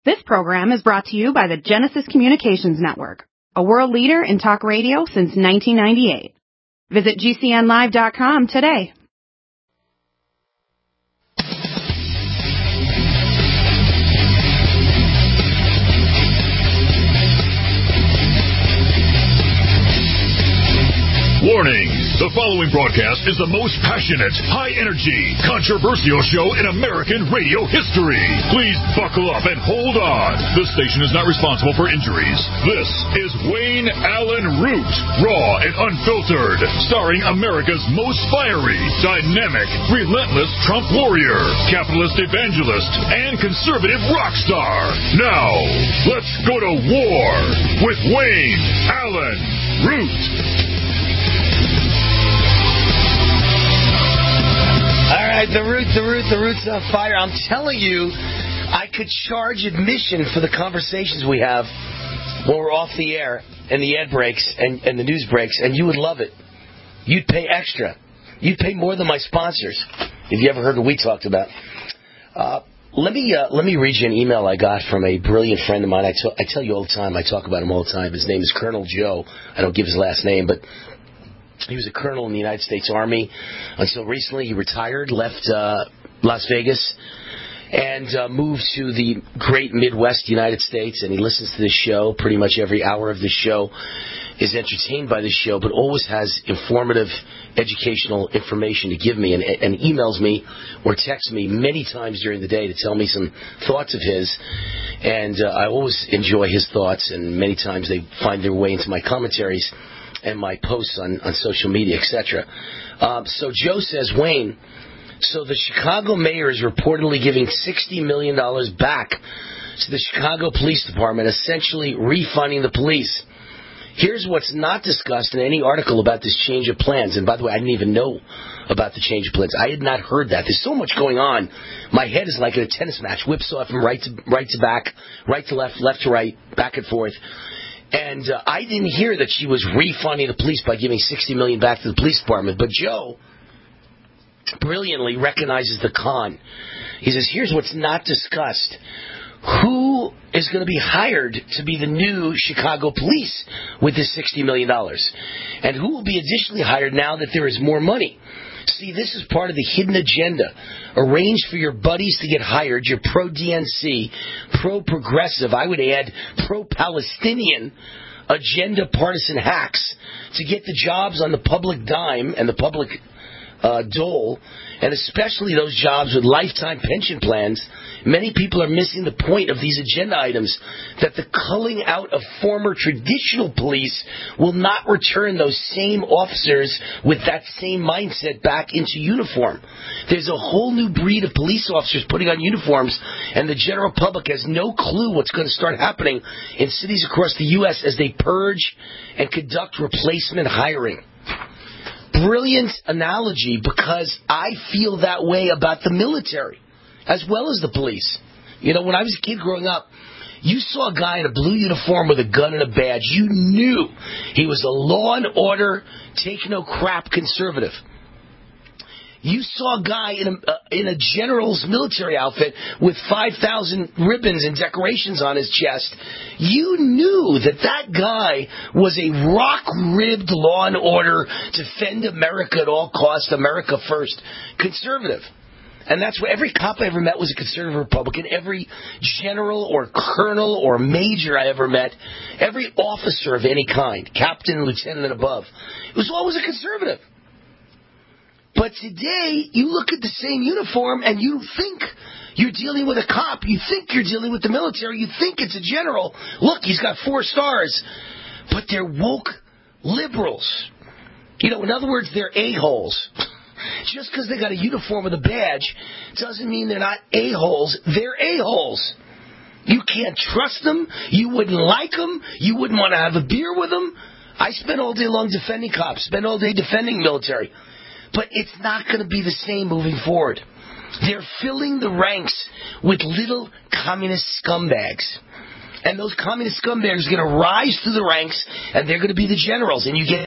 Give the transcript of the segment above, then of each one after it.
This program is brought to you by the Genesis Communications Network, a world leader in talk radio since 1998. Visit GCNlive.com today. Warning! The following broadcast is the most passionate, high-energy, controversial show in American radio history. Please buckle up and hold on. This station is not responsible for injuries. This is Wayne Allen Root, raw and unfiltered, starring America's most fiery, dynamic, relentless Trump warrior, capitalist evangelist, and conservative rock star. Now, let's go to war with Wayne Allen Root. All right, the root's on fire. I'm telling you, I could charge admission for the conversations we have when we're off the air and the ad breaks and the news breaks, and you would love it. You'd pay extra. You'd pay more than my sponsors, if you ever heard what we talked about. Let me read you an email I got from a brilliant friend of mine. I tell you all the time. I talk about him all the time. His name is Colonel Joe. I don't give his last name, but he was a colonel in the United States Army until recently. He retired, left Las Vegas, and moved to the great Midwest United States, and he listens to this show. Pretty much every hour of this show is entertained by this show, but always has informative, educational information to give me, and emails me or texts me many times during the day to tell me some thoughts of his, and I always enjoy his thoughts, and many times they find their way into my commentaries and my posts on social media, etc. So Joe says, Wayne, so the Chicago mayor is reportedly giving $60 million back to the Chicago Police Department, essentially refunding the police. Here's what's not discussed in any article about this change of plans. And by the way, I didn't even know about the change of plans. I had not heard that. There's so much going on. My head is like in a tennis match, whipsaw from right to back, right to left, left to right, back and forth. And I didn't hear that she was refunding the police by giving $60 million back to the police department. But Joe brilliantly recognizes the con. He says, here's what's not discussed. Who is going to be hired to be the new Chicago police with this $60 million? And who will be additionally hired now that there is more money? See, this is part of the hidden agenda. Arrange for your buddies to get hired. You're pro-DNC, pro-progressive, I would add pro-Palestinian agenda partisan hacks to get the jobs on the public dime and the public dole, and especially those jobs with lifetime pension plans. Many people are missing the point of these agenda items, that the culling out of former traditional police will not return those same officers with that same mindset back into uniform. There's a whole new breed of police officers putting on uniforms, and the general public has no clue what's going to start happening in cities across the U.S. as they purge and conduct replacement hiring. Brilliant analogy, because I feel that way about the military as well as the police. You know, when I was a kid growing up, you saw a guy in a blue uniform with a gun and a badge. You knew he was a law and order, take no crap conservative. You saw a guy in a general's military outfit with 5,000 ribbons and decorations on his chest. You knew that guy was a rock-ribbed law and order, defend America at all costs, America first, conservative. And that's what every cop I ever met was a conservative Republican. Every general or colonel or major I ever met, every officer of any kind, captain, lieutenant, and above, it was always a conservative. But today, you look at the same uniform and you think you're dealing with a cop. You think you're dealing with the military. You think it's a general. Look, he's got 4 stars. But they're woke liberals. You know, in other words, they're a-holes. Just because they got a uniform with a badge doesn't mean they're not a-holes. They're a-holes. You can't trust them. You wouldn't like them. You wouldn't want to have a beer with them. I spend all day long defending cops, spend all day defending military. But it's not going to be the same moving forward. They're filling the ranks with little communist scumbags. And those communist scumbags are going to rise through the ranks, and they're going to be the generals. And you get...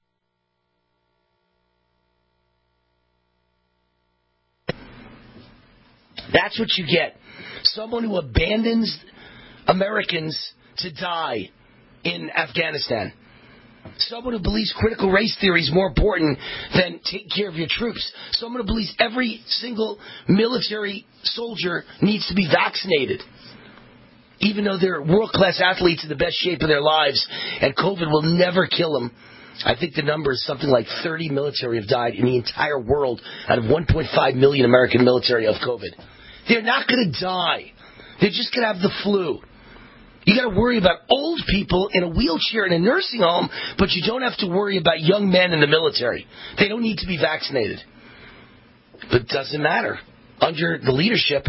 That's what you get. Someone who abandons Americans to die in Afghanistan. Someone who believes critical race theory is more important than taking care of your troops. Someone who believes every single military soldier needs to be vaccinated, even though they're world-class athletes in the best shape of their lives, and COVID will never kill them. I think the number is something like 30 military have died in the entire world out of 1.5 million American military of COVID. They're not going to die. They're just going to have the flu. You got to worry about old people in a wheelchair in a nursing home, but you don't have to worry about young men in the military. They don't need to be vaccinated. But it doesn't matter. Under the leadership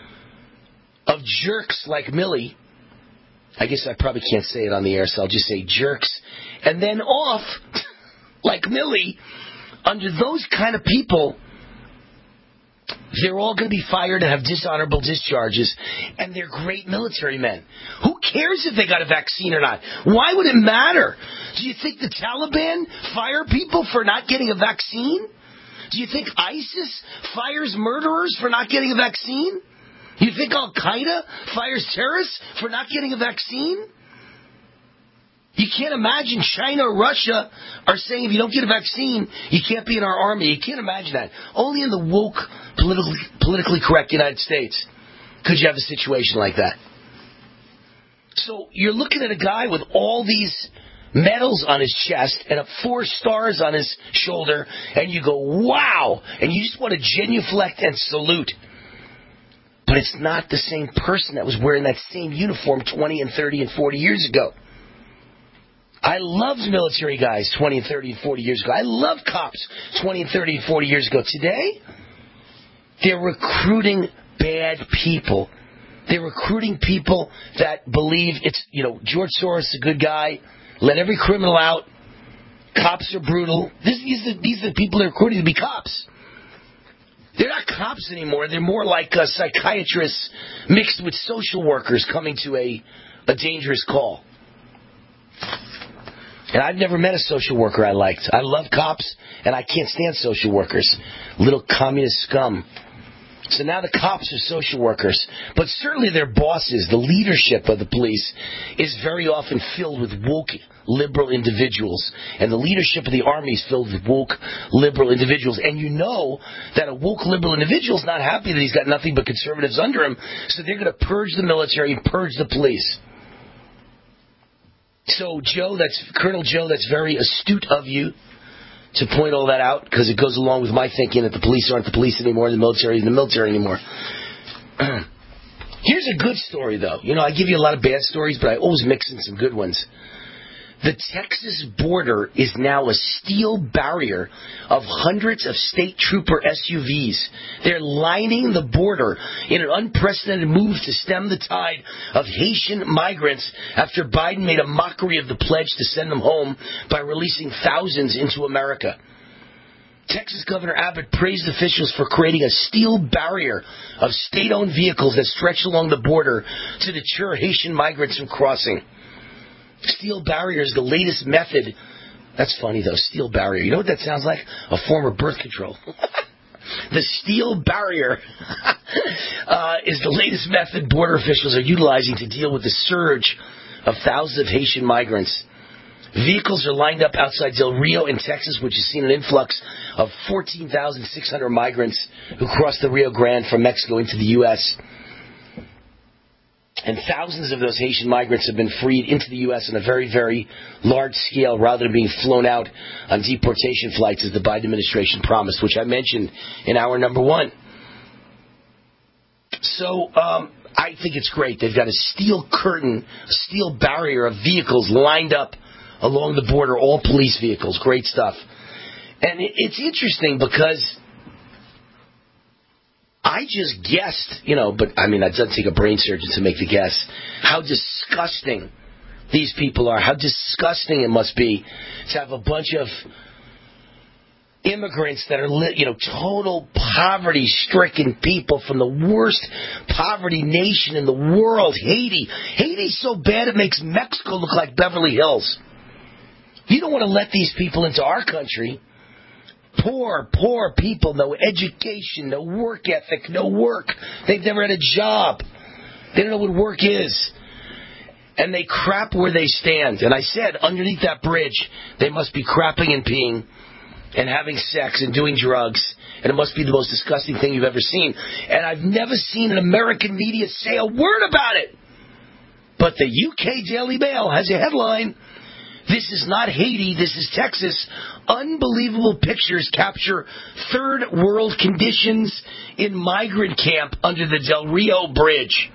of jerks like Milley, I guess I probably can't say it on the air, so I'll just say jerks, and then off like Milley, under those kind of people, they're all going to be fired and have dishonorable discharges, and they're great military men. Who cares if they got a vaccine or not? Why would it matter? Do you think the Taliban fire people for not getting a vaccine? Do you think ISIS fires murderers for not getting a vaccine? You think Al-Qaeda fires terrorists for not getting a vaccine? You can't imagine China or Russia are saying if you don't get a vaccine, you can't be in our army. You can't imagine that. Only in the woke, politically correct United States could you have a situation like that. So you're looking at a guy with all these medals on his chest and 4 stars on his shoulder, and you go, wow! And you just want to genuflect and salute. But it's not the same person that was wearing that same uniform 20 and 30 and 40 years ago. I loved military guys 20 and 30 and 40 years ago. I loved cops 20 and 30 and 40 years ago. Today, they're recruiting bad people. They're recruiting people that believe it's, George Soros is a good guy. Let every criminal out. Cops are brutal. These are the people they're recruiting to be cops. They're not cops anymore. They're more like psychiatrists mixed with social workers coming to a dangerous call. And I've never met a social worker I liked. I love cops, and I can't stand social workers. Little communist scum. So now the cops are social workers. But certainly their bosses, the leadership of the police, is very often filled with woke, liberal individuals. And the leadership of the army is filled with woke, liberal individuals. And you know that a woke, liberal individual is not happy that he's got nothing but conservatives under him. So they're going to purge the military and purge the police. So Colonel Joe, that's very astute of you to point all that out, because it goes along with my thinking that the police aren't the police anymore, the military isn't the military anymore. Here's a good story, though. I give you a lot of bad stories, but I always mix in some good ones. The Texas border is now a steel barrier of hundreds of state trooper SUVs. They're lining the border in an unprecedented move to stem the tide of Haitian migrants after Biden made a mockery of the pledge to send them home by releasing thousands into America. Texas Governor Abbott praised officials for creating a steel barrier of state-owned vehicles that stretch along the border to deter Haitian migrants from crossing. Steel barrier is the latest method. That's funny, though. Steel barrier. You know what that sounds like? A form of birth control. The steel barrier is the latest method border officials are utilizing to deal with the surge of thousands of Haitian migrants. Vehicles are lined up outside Del Rio in Texas, which has seen an influx of 14,600 migrants who crossed the Rio Grande from Mexico into the U.S., and thousands of those Haitian migrants have been freed into the U.S. on a very, very large scale rather than being flown out on deportation flights as the Biden administration promised, which I mentioned in hour number 1. So I think it's great. They've got a steel curtain, a steel barrier of vehicles lined up along the border, all police vehicles. Great stuff. And it's interesting because I just guessed, but it doesn't take a brain surgeon to make the guess, how disgusting these people are, how disgusting it must be to have a bunch of immigrants that are, total poverty-stricken people from the worst poverty nation in the world, Haiti. Haiti's so bad it makes Mexico look like Beverly Hills. You don't want to let these people into our country. Poor people, no education, no work ethic, no work. They've never had a job. They don't know what work is. and they crap where they stand. And I said, underneath that bridge, they must be crapping and peeing and having sex and doing drugs. And it must be the most disgusting thing you've ever seen. And I've never seen an American media say a word about it. But the UK Daily Mail has a headline, "This is not Haiti, this is Texas. Unbelievable pictures capture third world conditions in migrant camp under the Del Rio Bridge."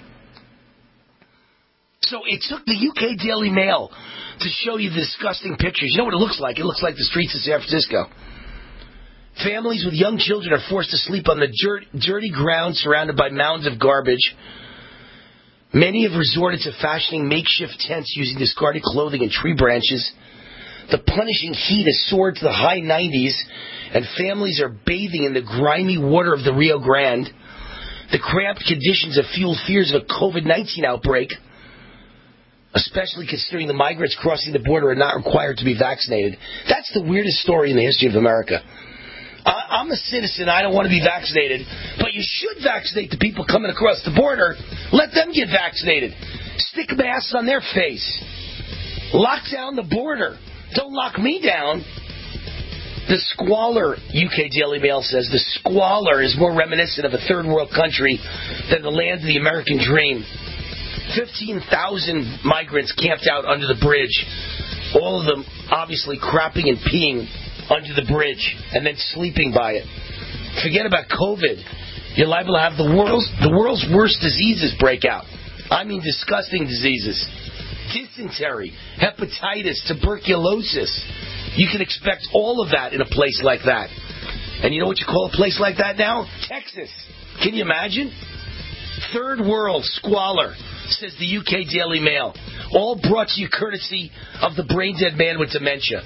So it took the UK Daily Mail to show you the disgusting pictures. You know what it looks like? It looks like the streets of San Francisco. Families with young children are forced to sleep on the dirty ground surrounded by mounds of garbage. Many have resorted to fashioning makeshift tents using discarded clothing and tree branches. The punishing heat has soared to the high 90s, and families are bathing in the grimy water of the Rio Grande. The cramped conditions have fueled fears of a COVID-19 outbreak, especially considering the migrants crossing the border are not required to be vaccinated. That's the weirdest story in the history of America. I'm a citizen. I don't want to be vaccinated. But you should vaccinate the people coming across the border. Let them get vaccinated. Stick masks on their face. Lock down the border. Don't lock me down. The squalor, UK Daily Mail says, the squalor is more reminiscent of a third world country than the land of the American dream. 15,000 migrants camped out under the bridge. All of them obviously crapping and peeing under the bridge and then sleeping by it. Forget about COVID. You're liable to have the world's worst diseases break out. I mean disgusting diseases. Dysentery, hepatitis, tuberculosis. You can expect all of that in a place like that. And you know what you call a place like that now? Texas. Can you imagine? Third world squalor, says the UK Daily Mail. All brought to you courtesy of the brain-dead man with dementia.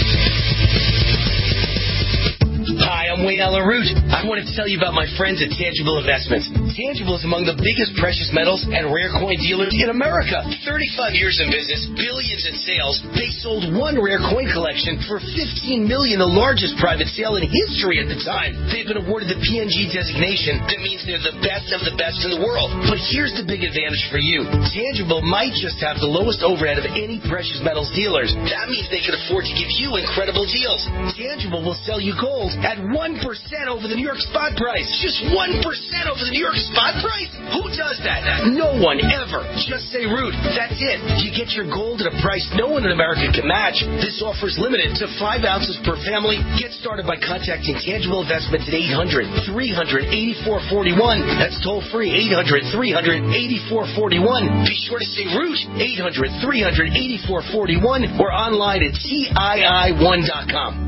Hi, I'm Wayne Alaroot. I want to tell you about my friends at Tangible Investments. Tangible is among the biggest precious metals and rare coin dealers in America. 35 years in business, billions in sales. They sold one rare coin collection for $15 million, the largest private sale in history at the time. They've been awarded the PNG designation. That means they're the best of the best in the world. But here's the big advantage for you. Tangible might just have the lowest overhead of any precious metals dealers. That means they can afford to give you incredible deals. Tangible will sell you gold at 1% over the New York spot price. Just 1% over the New York spot price? Who does that? No one ever. Just say Root. That's it. You get your gold at a price no one in America can match. This offer is limited to 5 ounces per family. Get started by contacting Tangible Investments at 800-300-8441. That's toll free. 800-300-8441. Be sure to say Root. 800-300-8441 or online at TII1.com.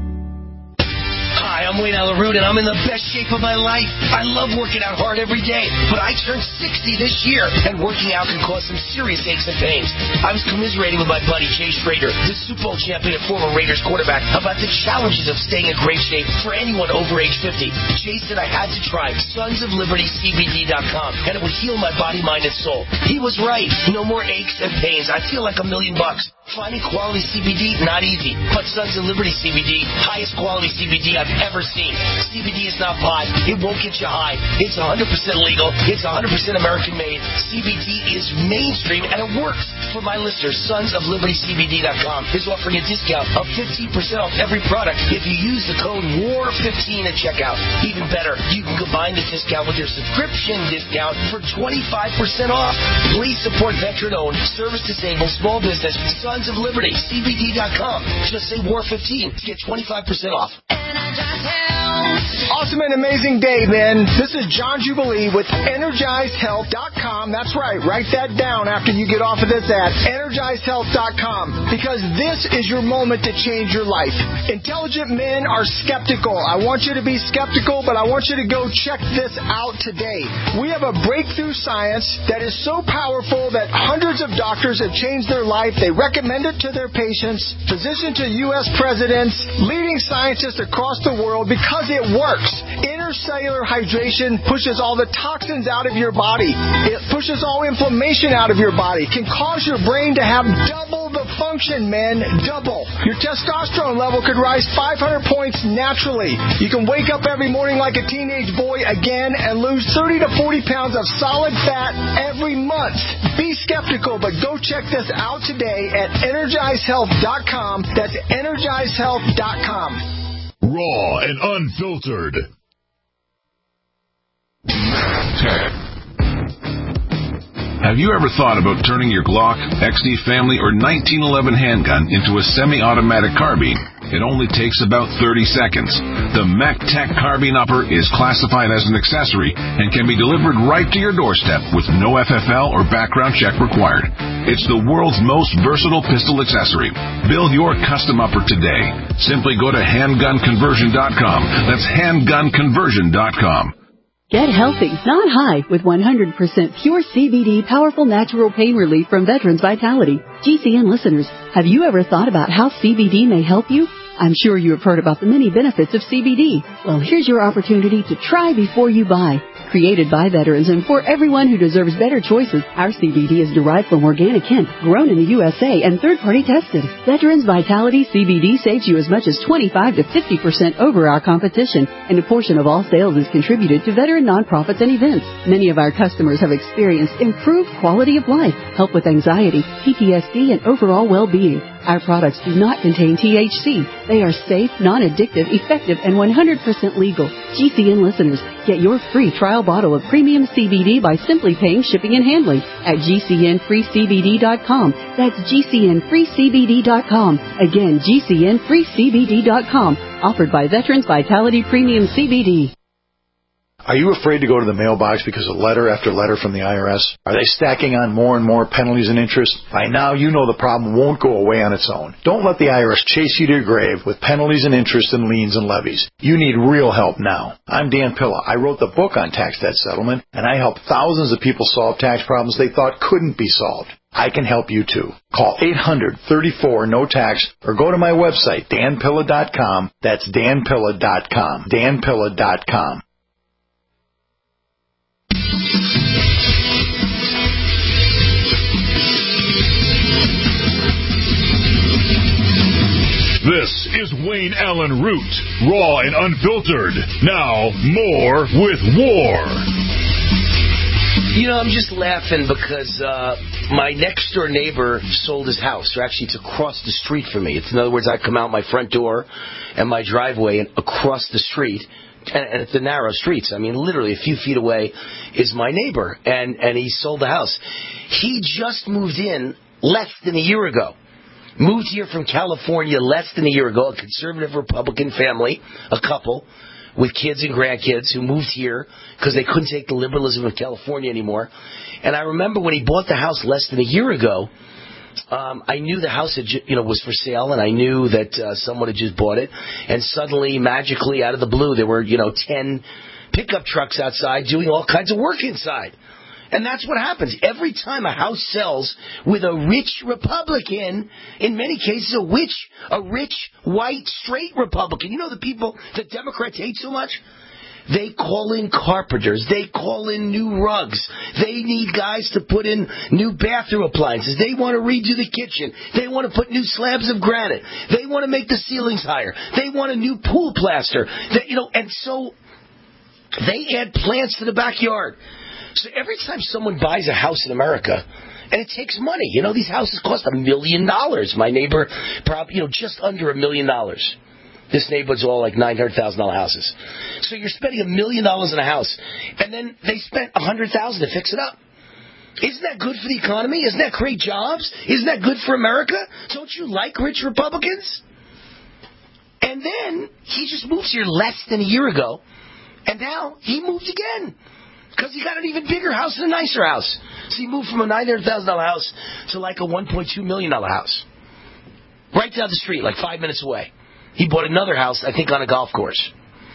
Hi, I'm Wayne Alaroot, and I'm in the best shape of my life. I love working out hard every day, but I turned 60 this year, and working out can cause some serious aches and pains. I was commiserating with my buddy Jay Schrader, the Super Bowl champion and former Raiders quarterback, about the challenges of staying in great shape for anyone over age 50. Jay said I had to try SonsOfLibertyCBD.com, and it would heal my body, mind, and soul. He was right. No more aches and pains. I feel like $1 million. Finding quality CBD, not easy. But Sons of Liberty CBD, highest quality CBD I've ever seen. CBD is not pot. It won't get you high. It's 100% legal. It's 100% American made. CBD is mainstream and it works. For my listeners, SonsOfLibertyCBD.com is offering a discount of 15% off every product if you use the code WAR15 at checkout. Even better, you can combine the discount with your subscription discount for 25% off. Please support veteran-owned, service-disabled, small business, Sons of Liberty, CBD.com. Just say WAR15 to get 25% off. Awesome and amazing day, man. This is John Jubilee with EnergizedHealth.com. That's right. Write that down after you get off of this at EnergizedHealth.com, because this is your moment to change your life. Intelligent men are skeptical. I want you to be skeptical, but I want you to go check this out today. We have a breakthrough science that is so powerful that hundreds of doctors have changed their life. They recommend it to their patients, physicians to U.S. presidents, leading scientists across the world, because it works. pure cellular hydration pushes all the toxins out of your body. It pushes all inflammation out of your body. Can cause your brain to have double the function, men. Double. Your testosterone level could rise 500 points naturally. You can wake up every morning like a teenage boy again and lose 30 to 40 pounds of solid fat every month. Be skeptical, but go check this out today at EnergizeHealth.com. That's EnergizeHealth.com. Raw and unfiltered. Have you ever thought about turning your Glock, XD Family, or 1911 handgun into a semi-automatic carbine? It only takes about 30 seconds. The MacTech Carbine Upper is classified as an accessory and can be delivered right to your doorstep with no FFL or background check required. It's the world's most versatile pistol accessory. Build your custom upper today. Simply go to handgunconversion.com. That's handgunconversion.com. Get healthy, not high, with 100% pure CBD powerful natural pain relief from Veterans Vitality. GCN listeners, have you ever thought about how CBD may help you? I'm sure you have heard about the many benefits of CBD. Well, here's your opportunity to try before you buy. Created by veterans and for everyone who deserves better choices, our CBD is derived from organic hemp, grown in the USA, and third-party tested. Veterans Vitality CBD saves you as much as 25 to 50% over our competition, and a portion of all sales is contributed to veteran nonprofits and events. Many of our customers have experienced improved quality of life, help with anxiety, PTSD, and overall well-being. Our products do not contain THC. They are safe, non-addictive, effective, and 100% legal. GCN listeners, get your free trial bottle of premium CBD by simply paying shipping and handling at GCNFreeCBD.com. That's GCNFreeCBD.com. Again, GCNFreeCBD.com. Offered by Veterans Vitality Premium CBD. Are you afraid to go to the mailbox because of letter after letter from the IRS? Are they stacking on more and more penalties and interest? By now, you know the problem won't go away on its own. Don't let the IRS chase you to your grave with penalties and interest and liens and levies. You need real help now. I'm Dan Pilla. I wrote the book on tax debt settlement, and I helped thousands of people solve tax problems they thought couldn't be solved. I can help you too. Call 800-34-NO-TAX or go to my website, danpilla.com. That's danpilla.com. danpilla.com. This is Wayne Allen Root, raw and unfiltered. Now, more with War. You know, I'm just laughing because my next-door neighbor sold his house. Or actually, it's across the street from me. It's, in other words, I come out my front door and my driveway and across the street. And it's the narrow streets. I mean, literally a few feet away is my neighbor. And he sold the house. He just moved in less than a year ago. Moved here from California less than a year ago, a conservative Republican family, a couple with kids and grandkids who moved here because they couldn't take the liberalism of California anymore. And I remember when he bought the house less than a year ago, I knew the house had, was for sale, and I knew that someone had just bought it. And suddenly, magically, out of the blue, there were 10 pickup trucks outside doing all kinds of work inside. And that's what happens. Every time a house sells with a rich Republican, in many cases a rich, white, straight Republican. You know the people that Democrats hate so much? They call in carpenters. They call in new rugs. They need guys to put in new bathroom appliances. They want to redo the kitchen. They want to put new slabs of granite. They want to make the ceilings higher. They want a new pool plaster. And so they add plants to the backyard. So every time someone buys a house in America, and it takes money, these houses cost $1 million. My neighbor, probably, just under $1 million. This neighborhood's all like $900,000 houses. So you're spending $1 million in a house, and then they spent $100,000 to fix it up. Isn't that good for the economy? Isn't that create jobs? Isn't that good for America? Don't you like rich Republicans? And then he just moves here less than a year ago, and now he moved again. Because he got an even bigger house and a nicer house. So he moved from a $900,000 house to like a $1.2 million house. Right down the street, like 5 minutes away. He bought another house, I think, on a golf course.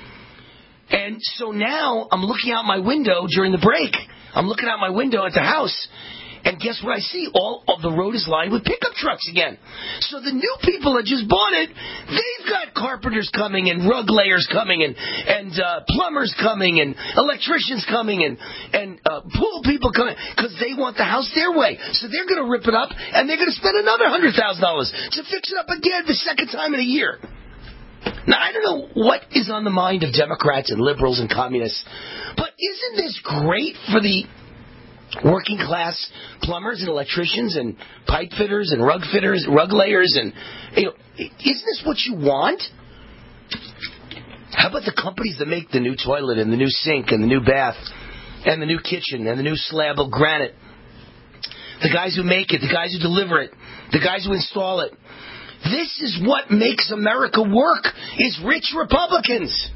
And so now I'm looking out my window during the break. I'm looking out my window at the house. And guess what I see? All of the road is lined with pickup trucks again. So the new people that just bought it, they've got carpenters coming and rug layers coming and plumbers coming and electricians coming and pool people coming because they want the house their way. So they're going to rip it up and they're going to spend another $100,000 to fix it up again the second time in a year. Now, I don't know what is on the mind of Democrats and liberals and communists, but isn't this great for the working class plumbers and electricians and pipe fitters and rug layers and isn't this what you want? How about the companies that make the new toilet and the new sink and the new bath and the new kitchen and the new slab of granite? The guys who make it, the guys who deliver it, the guys who install it. This is what makes America work, is rich Republicans.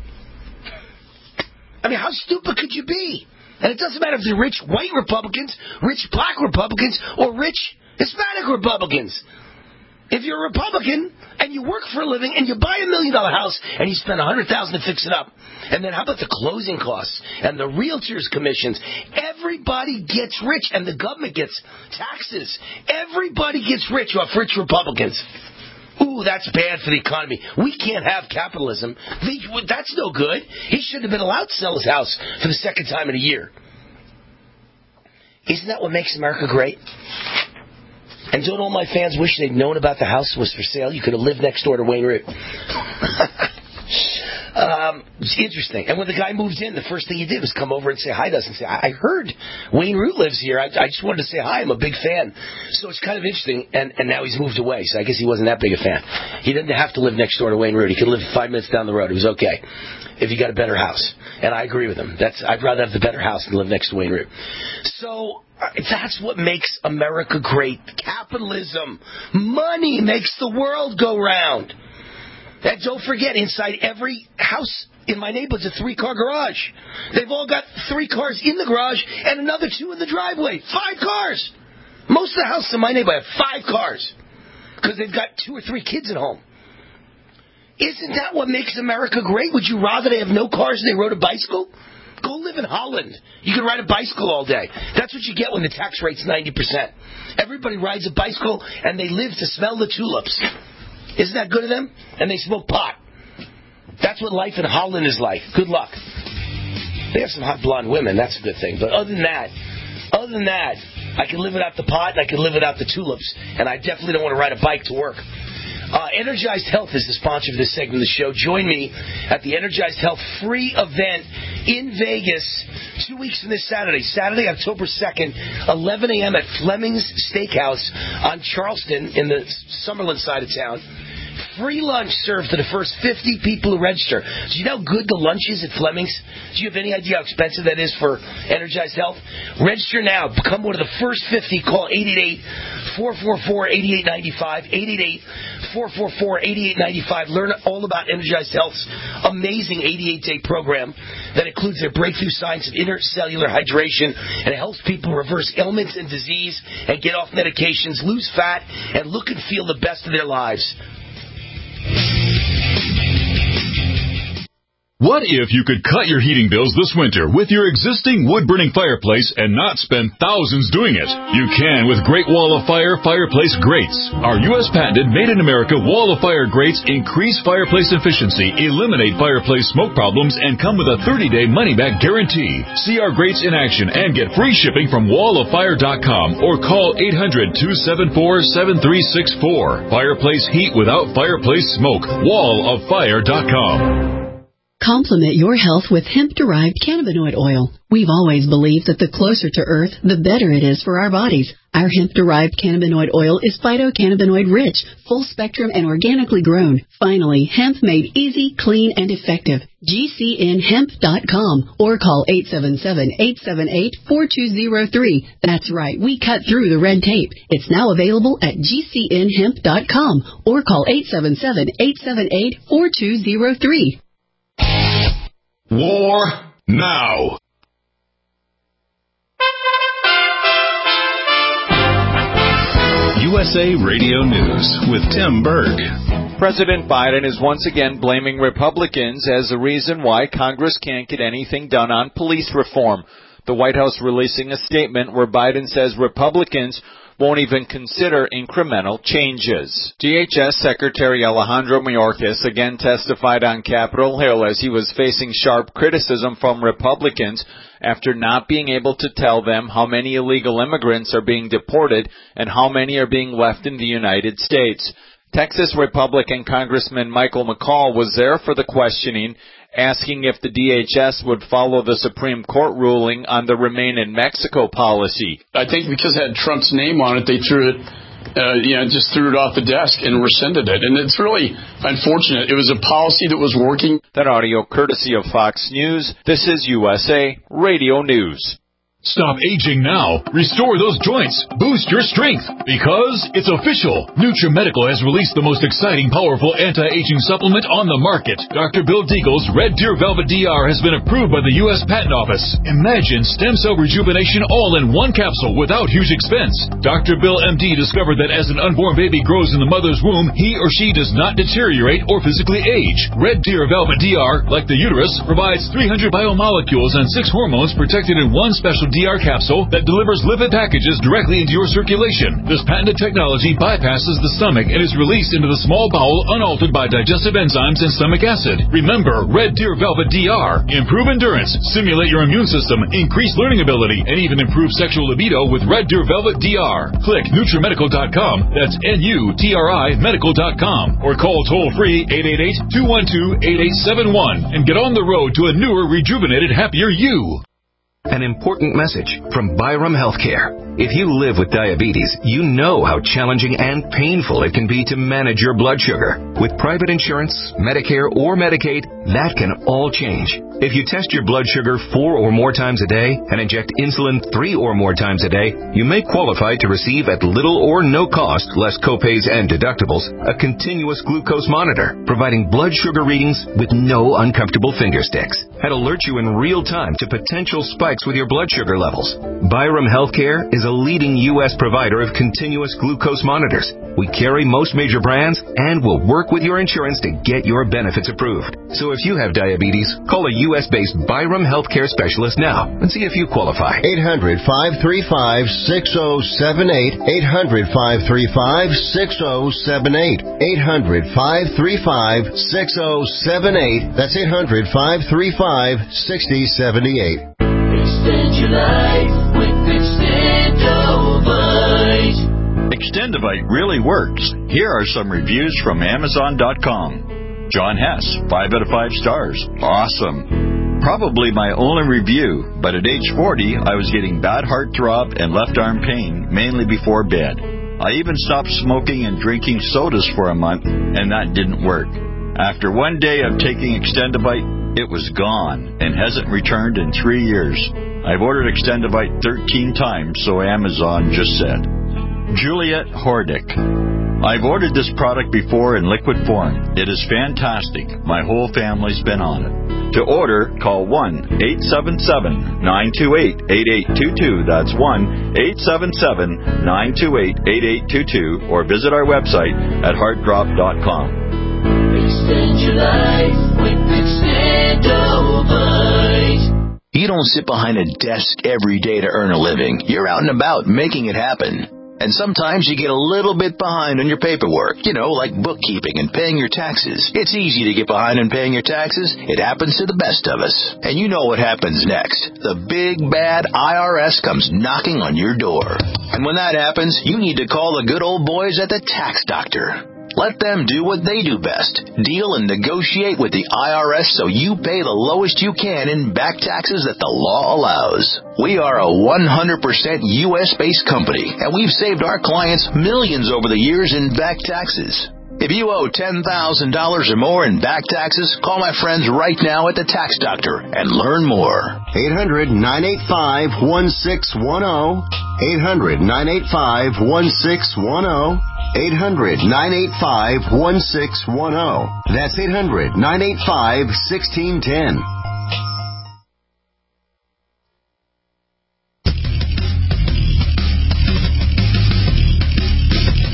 I mean, how stupid could you be? And it doesn't matter if they're rich white Republicans, rich black Republicans, or rich Hispanic Republicans. If you're a Republican and you work for a living and you buy $1 million house and you spend $100,000 to fix it up, and then how about the closing costs and the realtors' commissions? Everybody gets rich, and the government gets taxes. Everybody gets rich off rich Republicans. Ooh, that's bad for the economy. We can't have capitalism. That's no good. He shouldn't have been allowed to sell his house for the second time in a year. Isn't that what makes America great? And don't all my fans wish they'd known about the house was for sale? You could have lived next door to Wayne Root. It's interesting. And when the guy moved in, the first thing he did was come over and say hi to us and say, I heard Wayne Root lives here. I just wanted to say hi. I'm a big fan. So it's kind of interesting. And now he's moved away, so I guess he wasn't that big a fan. He didn't have to live next door to Wayne Root. He could live 5 minutes down the road. It was okay if he got a better house. And I agree with him. I'd rather have the better house than live next to Wayne Root. So that's what makes America great. Capitalism. Money makes the world go round. And don't forget, inside every house in my neighborhood's a 3-car garage. They've all got 3 cars in the garage and another 2 in the driveway. 5 cars. Most of the houses in my neighborhood have 5 cars because they've got 2 or 3 kids at home. Isn't that what makes America great? Would you rather they have no cars and they rode a bicycle? Go live in Holland. You can ride a bicycle all day. That's what you get when the tax rate's 90%. Everybody rides a bicycle and they live to smell the tulips. Isn't that good of them? And they smoke pot. That's what life in Holland is like. Good luck. They have some hot blonde women. That's a good thing. But other than that, I can live without the pot and I can live without the tulips. And I definitely don't want to ride a bike to work. Energized Health is the sponsor of this segment of the show. Join me at the Energized Health free event in Vegas 2 weeks from this Saturday. Saturday, October 2nd, 11 a.m. at Fleming's Steakhouse on Charleston in the Summerlin side of town. Free lunch served to the first 50 people who register. Do you know how good the lunch is at Fleming's? Do you have any idea how expensive that is for Energized Health? Register now. Become one of the first 50. Call 888-444-8895. 888-444-8895. Learn all about Energized Health's amazing 88-day program that includes their breakthrough science of intercellular hydration, and it helps people reverse ailments and disease and get off medications, lose fat, and look and feel the best of their lives. What if you could cut your heating bills this winter with your existing wood-burning fireplace and not spend thousands doing it? You can with Great Wall of Fire fireplace grates. Our U.S. patented made-in-America Wall of Fire grates increase fireplace efficiency, eliminate fireplace smoke problems, and come with a 30-day money-back guarantee. See our grates in action and get free shipping from walloffire.com or call 800-274-7364. Fireplace heat without fireplace smoke. walloffire.com. Complement your health with hemp-derived cannabinoid oil. We've always believed that the closer to Earth, the better it is for our bodies. Our hemp-derived cannabinoid oil is phytocannabinoid-rich, full-spectrum, and organically grown. Finally, hemp made easy, clean, and effective. GCNhemp.com or call 877-878-4203. That's right, we cut through the red tape. It's now available at GCNhemp.com or call 877-878-4203. War now. USA Radio News with Tim Berg. President Biden is once again blaming Republicans as the reason why Congress can't get anything done on police reform. the White House releasing a statement where Biden says Republicans won't even consider incremental changes. DHS Secretary Alejandro Mayorkas again testified on Capitol Hill as he was facing sharp criticism from Republicans after not being able to tell them how many illegal immigrants are being deported and how many are being left in the United States. Texas Republican Congressman Michael McCall was there for the questioning, asking if the DHS would follow the Supreme Court ruling on the Remain in Mexico policy. I think because it had Trump's name on it, they threw it, just threw it off the desk and rescinded it. And it's really unfortunate. It was a policy that was working. That audio courtesy of Fox News. This is USA Radio News. Stop aging now. Restore those joints. Boost your strength. Because it's official. NutriMedical has released the most exciting, powerful anti-aging supplement on the market. Dr. Bill Deagle's Red Deer Velvet DR has been approved by the U.S. Patent Office. Imagine stem cell rejuvenation all in one capsule without huge expense. Dr. Bill MD discovered that as an unborn baby grows in the mother's womb, he or she does not deteriorate or physically age. Red Deer Velvet DR, like the uterus, provides 300 biomolecules and 6 hormones protected in one special DR capsule that delivers lipid packages directly into your circulation. This patented technology bypasses the stomach and is released into the small bowel unaltered by digestive enzymes and stomach acid. Remember, Red Deer Velvet DR. Improve endurance, stimulate your immune system, increase learning ability, and even improve sexual libido with Red Deer Velvet DR. Click NutriMedical.com, that's NUTRI Medical.com, or call toll-free 888-212-8871 and get on the road to a newer, rejuvenated, happier you. An important message from Byram Healthcare. If you live with diabetes, you know how challenging and painful it can be to manage your blood sugar. With private insurance, Medicare, or Medicaid, that can all change. If you test your blood sugar 4 or more times a day and inject insulin 3 or more times a day, you may qualify to receive at little or no cost, less copays and deductibles, a continuous glucose monitor, providing blood sugar readings with no uncomfortable finger sticks. And alert you in real time to potential spikes with your blood sugar levels. Byram Healthcare is a leading U.S. provider of continuous glucose monitors. We carry most major brands and will work with your insurance to get your benefits approved. So if you have diabetes, call a U.S.-based Byram Healthcare specialist now and see if you qualify. 800-535-6078. 800-535-6078. 800-535-6078. That's 800-535-6078. Extend your life with Extendovite. Extendovite really works. Here are some reviews from Amazon.com. John Hess, 5 out of 5 stars. Awesome. Probably my only review, but at age 40, I was getting bad heart throb and left arm pain, mainly before bed. I even stopped smoking and drinking sodas for a month, and that didn't work. After one day of taking Extendovite, it was gone and hasn't returned in 3 years. I've ordered Extendovite 13 times, so Amazon just said. Juliet Hordick. I've ordered this product before in liquid form. It is fantastic. My whole family's been on it. To order, call 1-877-928-8822. That's 1-877-928-8822. Or visit our website at heartdrop.com. Extend your life with Extendovite. You don't sit behind a desk every day to earn a living. You're out and about making it happen. And sometimes you get a little bit behind on your paperwork, like bookkeeping and paying your taxes. It's easy to get behind on paying your taxes. It happens to the best of us. And you know what happens next. The big, bad IRS comes knocking on your door. And when that happens, you need to call the good old boys at the Tax Doctor. Let them do what they do best. Deal and negotiate with the IRS so you pay the lowest you can in back taxes that the law allows. We are a 100% U.S.-based company, and we've saved our clients millions over the years in back taxes. If you owe $10,000 or more in back taxes, call my friends right now at the Tax Doctor and learn more. 800-985-1610. 800-985-1610. 800-985-1610. That's 800-985-1610.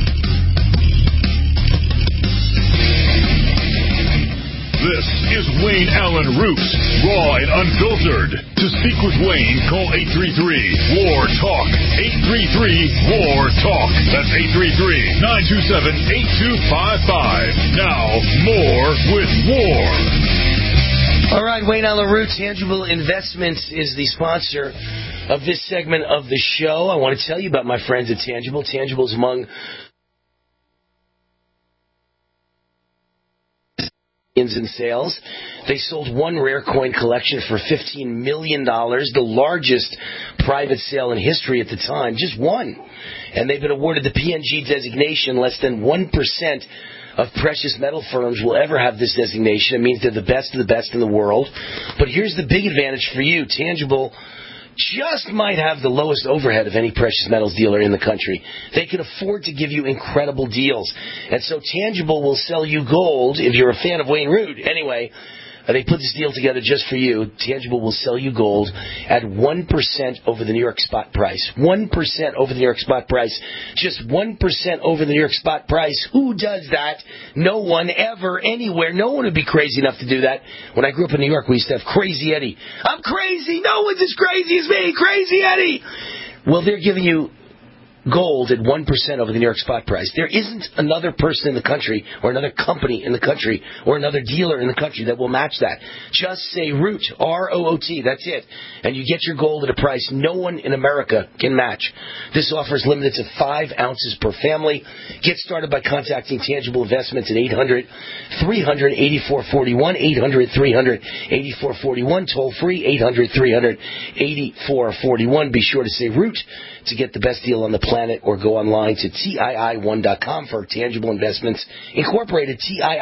This is Wayne Wayne Allen Roots, raw and unfiltered. To speak with Wayne, call 833-WAR-TALK. 833-WAR-TALK. That's 833-927-8255. Now, more with War. All right, Wayne Allen Roots, Tangible Investments is the sponsor of this segment of the show. I want to tell you about my friends at Tangible. Tangible is among in sales. They sold one rare coin collection for $15 million, the largest private sale in history at the time, just one. And they've been awarded the PNG designation. Less than 1% of precious metal firms will ever have this designation. It means they're the best of the best in the world. But here's the big advantage for you. Tangible just might have the lowest overhead of any precious metals dealer in the country. They can afford to give you incredible deals. And so Tangible will sell you gold if you're a fan of Wayne Root. Anyway, they put this deal together just for you. Tangible will sell you gold at 1% over the New York spot price. 1% over the New York spot price. Just 1% over the New York spot price. Who does that? No one ever, anywhere. No one would be crazy enough to do that. When I grew up in New York, we used to have Crazy Eddie. I'm crazy. No one's as crazy as me. Crazy Eddie. Well, they're giving you gold at 1% over the New York spot price. There isn't another person in the country or another company in the country or another dealer in the country that will match that. Just say Root, R-O-O-T, that's it. And you get your gold at a price no one in America can match. This offer is limited to 5 ounces per family. Get started by contacting Tangible Investments at 800-300-8441, 800-300-8441, toll free, 800-300-8441. Be sure to say Root to get the best deal on the planet, or go online to TII1.com for Tangible Investments Incorporated,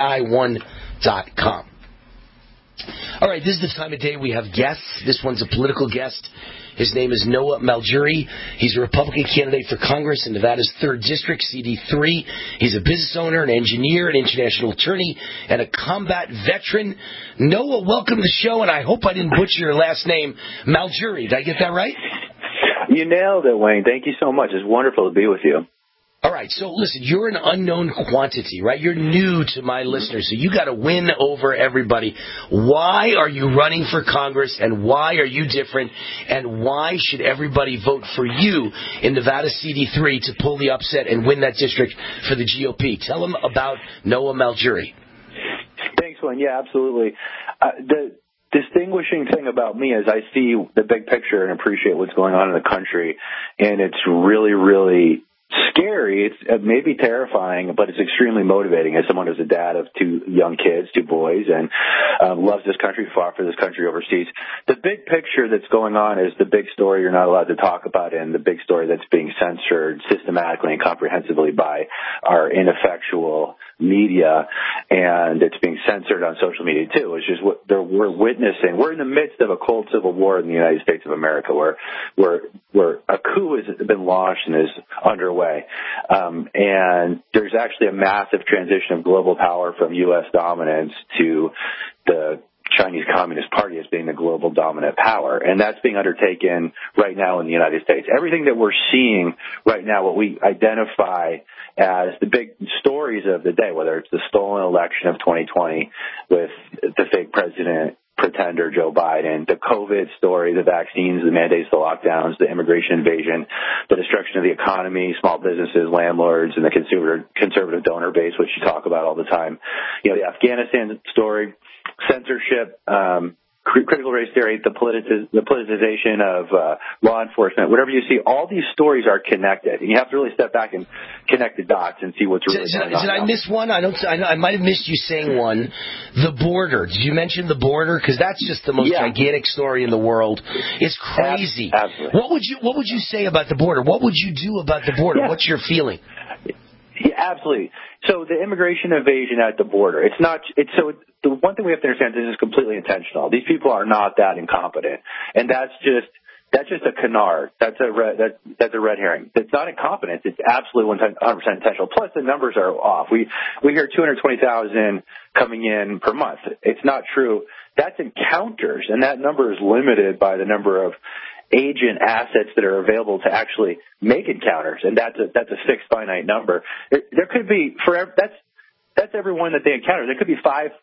TII1.com. All right, this is the time of day we have guests. This one's a political guest. His name is Noah Maljury. He's a Republican candidate for Congress in Nevada's 3rd District, CD3. He's a business owner, an engineer, an international attorney, and a combat veteran. Noah, welcome to the show, and I hope I didn't butcher your last name, Maljury. Did I get that right? You nailed it, Wayne. Thank you so much. It's wonderful to be with you. All right, so listen, you're an unknown quantity, right? You're new to my listeners, so you got to win over everybody. Why are you running for Congress, and why are you different, and why should everybody vote for you in Nevada CD3 to pull the upset and win that district for the GOP? Tell them about Noah Maljury. Thanks, Wayne. Yeah, absolutely. The distinguishing thing about me is I see the big picture and appreciate what's going on in the country, and it's really, really scary. It's maybe terrifying, but it's extremely motivating as someone who's a dad of 2 young kids, 2 boys, and loves this country, fought for this country overseas. The big picture that's going on is the big story you're not allowed to talk about, and the big story that's being censored systematically and comprehensively by our ineffectual media, and it's being censored on social media too. It's just what we're witnessing. We're in the midst of a cold civil war in the United States of America, where a coup has been launched and is underway, and there's actually a massive transition of global power from U.S. dominance to the Chinese Communist Party as being the global dominant power, and that's being undertaken right now in the United States. Everything that we're seeing right now, what we identify as the big stories of the day, whether it's the stolen election of 2020 with the fake president, pretender Joe Biden, the COVID story, the vaccines, the mandates, the lockdowns, the immigration invasion, the destruction of the economy, small businesses, landlords, and the conservative donor base, which you talk about all the time. You know, the Afghanistan story, censorship, critical race theory, the politicization of law enforcement, whatever you see, all these stories are connected. And you have to really step back and connect the dots and see what's really going on. Did I miss one? I might have missed you saying one. The border. Did you mention the border? Because that's just the most gigantic story in the world. It's crazy. Absolutely. What would you say about the border? What would you do about the border? Yeah. What's your feeling? Yeah, absolutely. So the immigration invasion at the border, the one thing we have to understand is this is completely intentional. These people are not that incompetent, and that's just a canard. That's a red herring. It's not incompetence. It's absolutely 100% intentional. Plus, the numbers are off. We hear 220,000 coming in per month. It's not true. That's encounters, and that number is limited by the number of agent assets that are available to actually make encounters, and that's a fixed finite number. There could be that's everyone that they encounter. There could be 5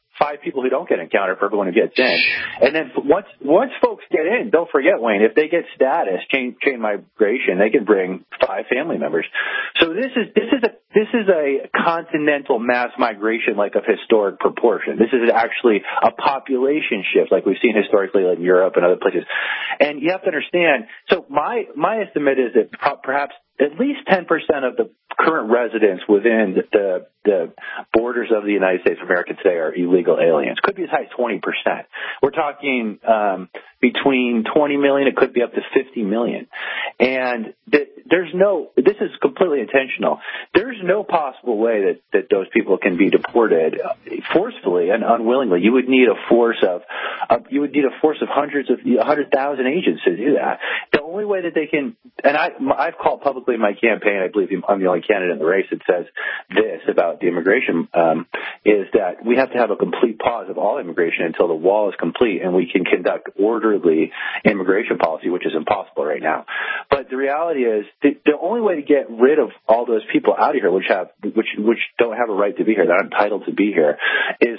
5 people who don't get encountered for everyone who gets in. And then once folks get in, don't forget, Wayne, if they get status, chain migration, they can bring 5 family members. So this is a continental mass migration like of historic proportion. This is actually a population shift like we've seen historically like in Europe and other places. And you have to understand, so my estimate is that perhaps at least 10% of the current residents within the borders of the United States of America today are illegal aliens. Could be as high as 20%. We're talking between 20 million, it could be up to 50 million. And this is completely intentional. There's no possible way that those people can be deported forcefully and unwillingly. You would need a force of hundreds of 100,000 agents to do that. The only way that they can, and I've called publicly in my campaign, I believe I'm the only candidate in the race that says this about the immigration, is that we have to have a complete pause of all immigration until the wall is complete and we can conduct orderly immigration policy, which is impossible right now. But the reality is the only way to get rid of all those people out of here, which don't have a right to be here, that are entitled to be here, is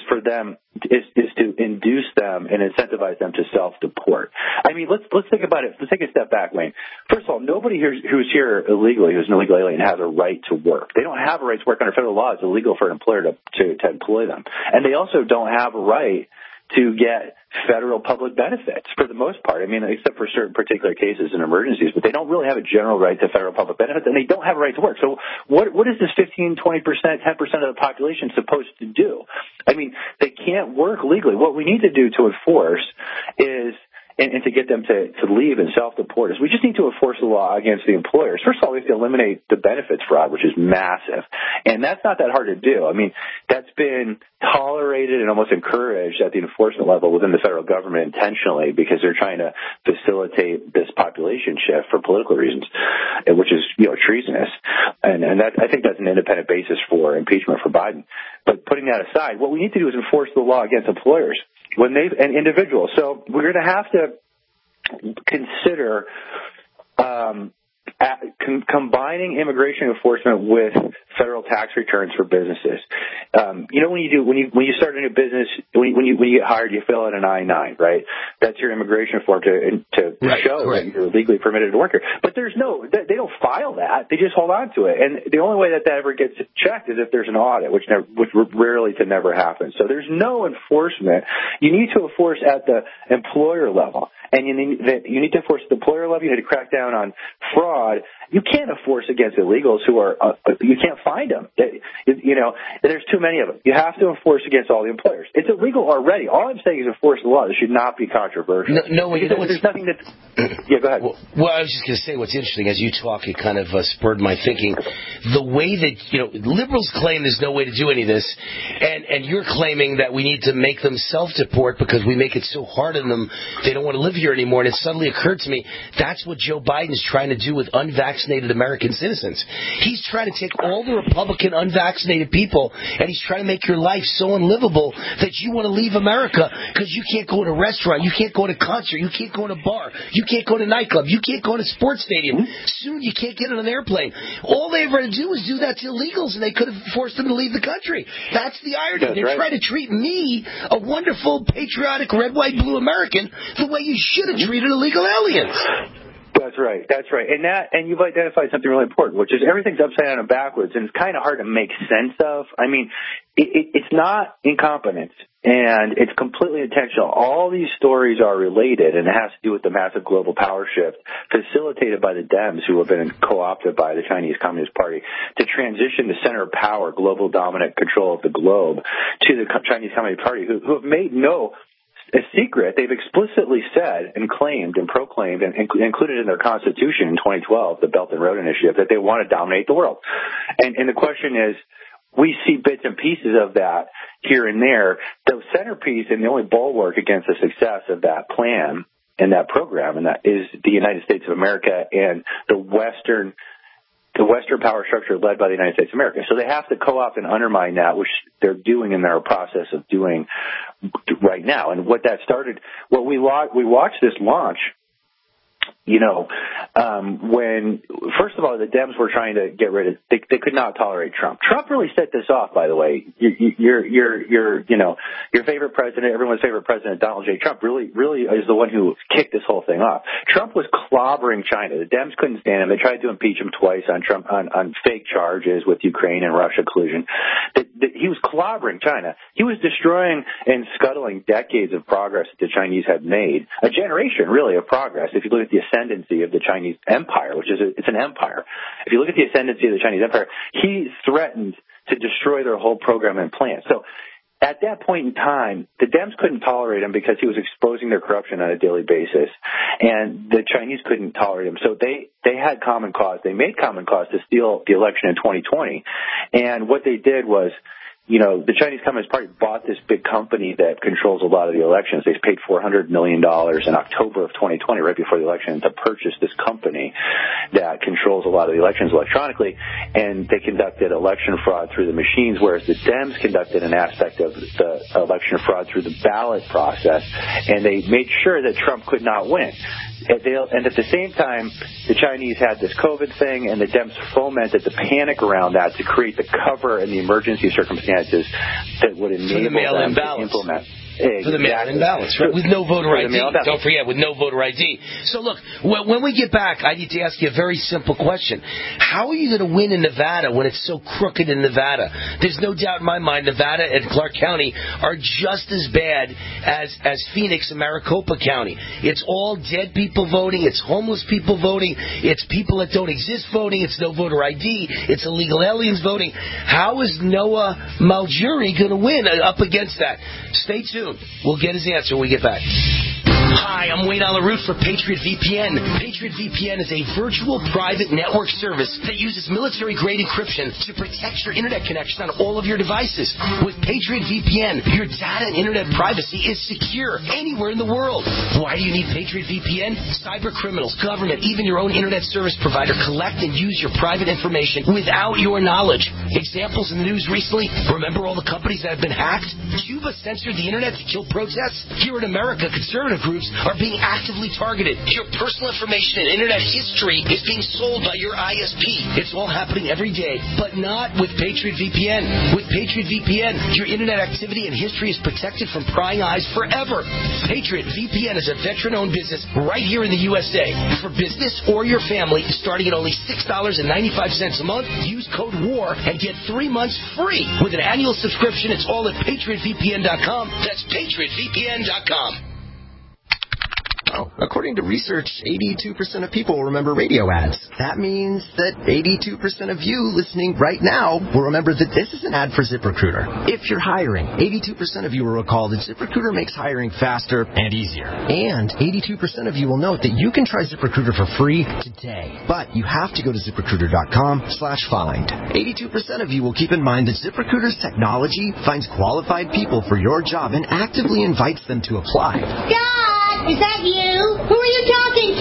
to induce them and incentivize them to self-deport. I mean, let's think about it. Let's take a step back, Wayne. First of all, nobody here who's here illegally, who's an illegal alien, has a right to work. They don't have a right to work under federal law. It's illegal for an employer to employ them. And they also don't have a right to get federal public benefits for the most part. I mean, except for certain particular cases and emergencies, but they don't really have a general right to federal public benefits, and they don't have a right to work. So what is this 15, 20%, 10% of the population supposed to do? I mean, they can't work legally. What we need to do to enforce is and to get them to leave and self-deport is we just need to enforce the law against the employers. First of all, we have to eliminate the benefits fraud, which is massive. And that's not that hard to do. I mean, that's been tolerated and almost encouraged at the enforcement level within the federal government intentionally because they're trying to facilitate this population shift for political reasons, which is, treasonous. And that, I think that's an independent basis for impeachment for Biden. But putting that aside, what we need to do is enforce the law against employers and individuals. So we're going to have to consider combining immigration enforcement with federal tax returns for businesses. When you start a new business, when you get hired, you fill out an I-9, right? That's your immigration form to show that you're legally permitted to work here. But they don't file that. They just hold on to it. And the only way that ever gets checked is if there's an audit, which rarely to never happens. So there's no enforcement. You need to enforce at the employer level. And you need to enforce at the employer level. You need to crack down on fraud. You can't enforce against illegals who are you can't find them. There's too many of them. You have to enforce against all the employers. It's illegal already. All I'm saying is enforce the law. This should not be controversial. There's nothing that. Yeah, go ahead. Well, I was just going to say what's interesting as you talk, it kind of spurred my thinking. The way that liberals claim there's no way to do any of this, and you're claiming that we need to make them self-deport because we make it so hard on them they don't want to live here anymore. And it suddenly occurred to me that's what Joe Biden's trying to do with unvaccinated American citizens. He's trying to take all the Republican unvaccinated people and he's trying to make your life so unlivable that you want to leave America because you can't go to a restaurant, you can't go to a concert, you can't go to a bar, you can't go to a nightclub, you can't go to a sports stadium. Soon you can't get on an airplane. All they ever had to do was do that to illegals and they could have forced them to leave the country. That's the irony. They're trying to treat me, a wonderful, patriotic, red, white, blue American, the way you should have treated illegal aliens. That's right. And you've identified something really important, which is everything's upside down and backwards, and it's kind of hard to make sense of. I mean, it's not incompetence, and it's completely intentional. All these stories are related, and it has to do with the massive global power shift facilitated by the Dems, who have been co-opted by the Chinese Communist Party to transition the center of power, global dominant control of the globe, to the Chinese Communist Party, who have made a secret. They've explicitly said and claimed and proclaimed and included in their constitution in 2012, the Belt and Road Initiative, that they want to dominate the world. And the question is, we see bits and pieces of that here and there. The centerpiece and the only bulwark against the success of that plan and that program, and that is the United States of America and the Western power structure led by the United States of America. So they have to co-opt and undermine that, which they're doing in their process of doing right now. And what that started, we watched this launch when, first of all, the Dems were trying to get rid of, they could not tolerate Trump. Trump really set this off, by the way. Your favorite president, everyone's favorite president, Donald J. Trump, really is the one who kicked this whole thing off. Trump was clobbering China. The Dems couldn't stand him. They tried to impeach him twice on Trump, on fake charges with Ukraine and Russia collusion. He was clobbering China. He was destroying and scuttling decades of progress that the Chinese had made. A generation, really, of progress. If you look at the ascendancy of the Chinese empire, which is it's an empire. If you look at the ascendancy of the Chinese empire, he threatened to destroy their whole program and plan. So at that point in time, the Dems couldn't tolerate him because he was exposing their corruption on a daily basis, and the Chinese couldn't tolerate him. So they had common cause. They made common cause to steal the election in 2020, and what they did was, the Chinese Communist Party bought this big company that controls a lot of the elections. They paid $400 million in October of 2020, right before the election, to purchase this company that controls a lot of the elections electronically, and they conducted election fraud through the machines, whereas the Dems conducted an aspect of the election fraud through the ballot process, and they made sure that Trump could not win. And at the same time, the Chinese had this COVID thing, and the Dems fomented the panic around that to create the cover and the emergency circumstances that would enable them to implement. For the mail-in ballots, right? With no voter ID. Don't forget, with no voter ID. So look, when we get back, I need to ask you a very simple question. How are you going to win in Nevada when it's so crooked in Nevada? There's no doubt in my mind Nevada and Clark County are just as bad as Phoenix and Maricopa County. It's all dead people voting. It's homeless people voting. It's people that don't exist voting. It's no voter ID. It's illegal aliens voting. How is Noah Malgeri going to win up against that? Stay tuned. We'll get his answer when we get back. Hi, I'm Wayne Alaroot for Patriot VPN. Patriot VPN is a virtual private network service that uses military-grade encryption to protect your internet connection on all of your devices. With Patriot VPN, your data and internet privacy is secure anywhere in the world. Why do you need Patriot VPN? Cyber criminals, government, even your own internet service provider collect and use your private information without your knowledge. Examples in the news recently, remember all the companies that have been hacked? Cuba censored the internet to kill protests? Here in America, conservative groups are being actively targeted. Your personal information and internet history is being sold by your ISP. It's all happening every day, but not with Patriot VPN. With Patriot VPN, your internet activity and history is protected from prying eyes forever. Patriot VPN is a veteran-owned business right here in the USA. For business or your family, starting at only $6.95 a month, use code WAR and get 3 months free. With an annual subscription, it's all at PatriotVPN.com. That's PatriotVPN.com. According to research, 82% of people remember radio ads. That means that 82% of you listening right now will remember that this is an ad for ZipRecruiter. If you're hiring, 82% of you will recall that ZipRecruiter makes hiring faster and easier. And 82% of you will note that you can try ZipRecruiter for free today. But you have to go to ZipRecruiter.com/find. 82% of you will keep in mind that ZipRecruiter's technology finds qualified people for your job and actively invites them to apply. Is that you? Who are you talking